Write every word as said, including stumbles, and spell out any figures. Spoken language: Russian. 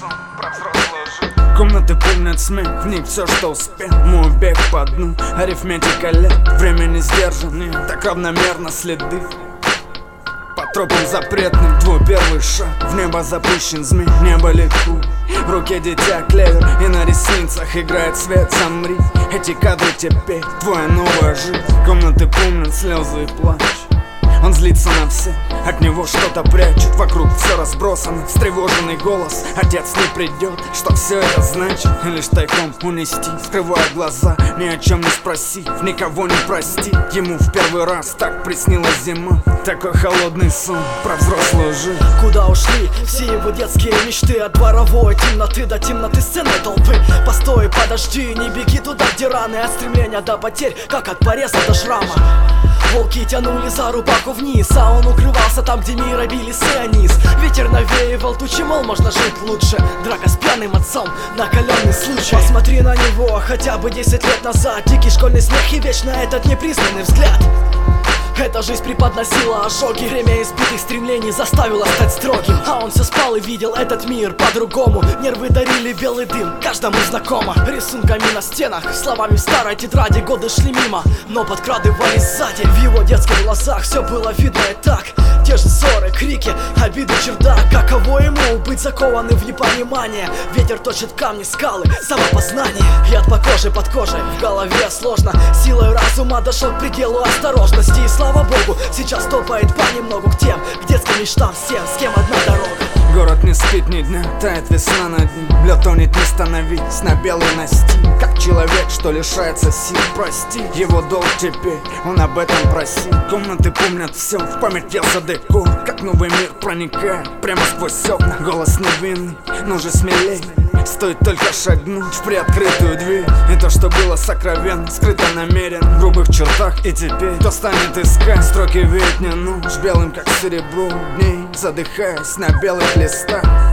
сон про взрослую жизнь. Комнаты помнят смех, в них все, что успел. Мой бег по дну, арифметика лет. Время не сдержан, так равномерно следы. По тропам запретным, твой первый шаг. В небо запущен змей, небо легко. В руке дитя клевер, и на ресницах играет свет. Замри, эти кадры теперь твоя новая жизнь. Комнаты помнят слезы и плач. Он злится на всех, от него что-то прячут. Вокруг все разбросано, встревоженный голос. Отец не придет, что все это значит? Лишь тайком унести, скрывая глаза, ни о чем не спросив, никого не простить. Ему в первый раз так приснилась зима. Такой холодный сон про взрослую жизнь. Куда ушли все его детские мечты? От дворовой темноты до темноты сцены толпы. Постой, подожди, не беги туда, где раны. От стремления до потерь, как от пореза до шрама. Волки тянули за рубаху вниз, а он укрывался там, где мира били сиониз. Ветер навеивал тучи, мол, можно жить лучше. Драка с пьяным отцом, накаленный случай. Посмотри на него хотя бы десять лет назад. Дикий школьный смех и вечно этот непризнанный взгляд. Эта жизнь преподносила ожоги. Время избитых стремлений заставило стать строгим. А он все спал и видел этот мир по-другому. Нервы дарили белый дым, каждому знакомо. Рисунками на стенах, словами в старой тетради. Годы шли мимо, но подкрадывались сзади. В его детских глазах все было видно и так. Те же ссоры, крики, обиды, чердак. Каково ему быть закованным в непонимание? Ветер точит камни, скалы, самопознание. Яд по коже, под кожей, в голове сложно. Силой разума дошел к пределу осторожности. И слава богу, сейчас топает понемногу к тем, к детским мечтам всем, с кем одна дорога. Город не спит ни дня, тает весна над ним. Лед тонет, не становись на белый настил. Как человек, что лишается сил, прости. Его долг теперь, он об этом просил. Комнаты помнят все, в память въелся декор. Как новый мир проникает прямо сквозь окна. Голос невинный, но же смелей. Стоит только шагнуть в приоткрытую дверь. И то, что было сокровенно, скрыто намеренно в грубых чертах. И теперь кто станет искать? Строки веет мне ночь белым, как серебро дней, задыхаясь на белых листах.